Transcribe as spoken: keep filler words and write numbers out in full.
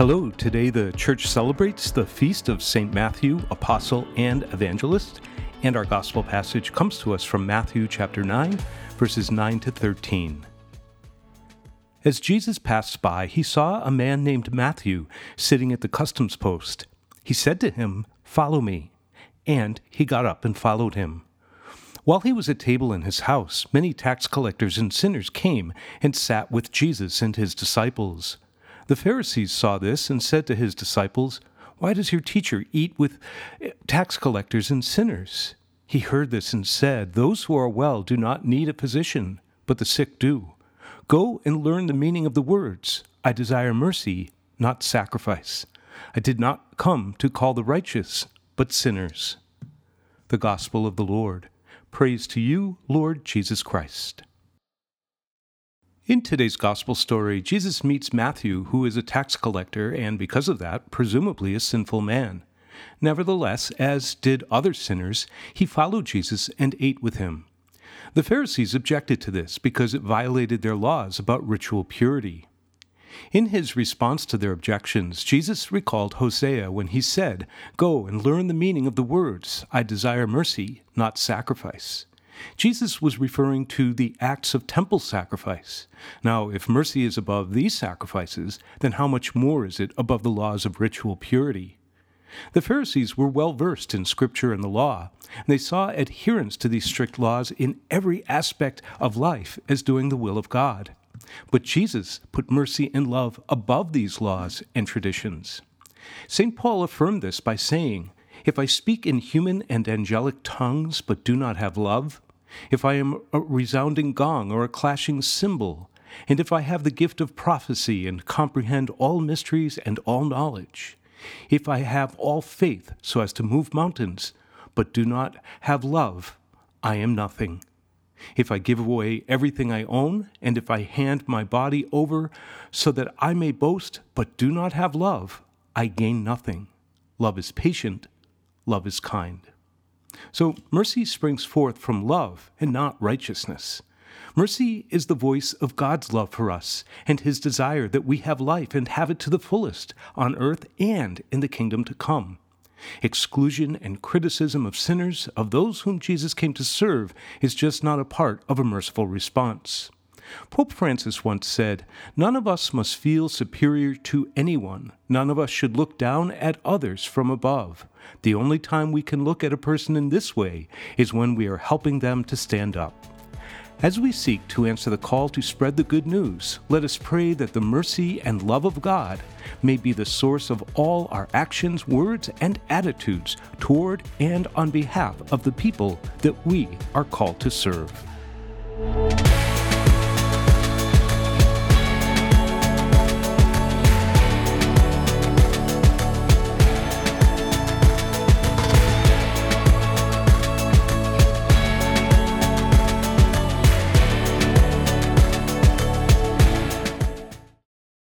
Hello, today the church celebrates the feast of Saint Matthew, Apostle and Evangelist, and our gospel passage comes to us from Matthew chapter nine, verses nine to thirteen. As Jesus passed by, he saw a man named Matthew sitting at the customs post. He said to him, "Follow me," and he got up and followed him. While he was at table in his house, many tax collectors and sinners came and sat with Jesus and his disciples. The Pharisees saw this and said to his disciples, "Why does your teacher eat with tax collectors and sinners?" He heard this and said, "Those who are well do not need a physician, but the sick do. Go and learn the meaning of the words, 'I desire mercy, not sacrifice.' I did not come to call the righteous, but sinners." The Gospel of the Lord. Praise to you, Lord Jesus Christ. In today's gospel story, Jesus meets Matthew, who is a tax collector and, because of that, presumably a sinful man. Nevertheless, as did other sinners, he followed Jesus and ate with him. The Pharisees objected to this because it violated their laws about ritual purity. In his response to their objections, Jesus recalled Hosea when he said, "Go and learn the meaning of the words, 'I desire mercy, not sacrifice.'" Jesus was referring to the acts of temple sacrifice. Now, if mercy is above these sacrifices, then how much more is it above the laws of ritual purity? The Pharisees were well versed in Scripture and the law, and they saw adherence to these strict laws in every aspect of life as doing the will of God. But Jesus put mercy and love above these laws and traditions. Saint Paul affirmed this by saying, "If I speak in human and angelic tongues but do not have love, if I am a resounding gong or a clashing cymbal, and if I have the gift of prophecy and comprehend all mysteries and all knowledge, if I have all faith so as to move mountains, but do not have love, I am nothing. If I give away everything I own, and if I hand my body over so that I may boast, but do not have love, I gain nothing. Love is patient, love is kind." So mercy springs forth from love and not righteousness. Mercy is the voice of God's love for us and his desire that we have life and have it to the fullest on earth and in the kingdom to come. Exclusion and criticism of sinners, of those whom Jesus came to serve, is just not a part of a merciful response. Pope Francis once said, "None of us must feel superior to anyone. None of us should look down at others from above. The only time we can look at a person in this way is when we are helping them to stand up." As we seek to answer the call to spread the good news, let us pray that the mercy and love of God may be the source of all our actions, words, and attitudes toward and on behalf of the people that we are called to serve.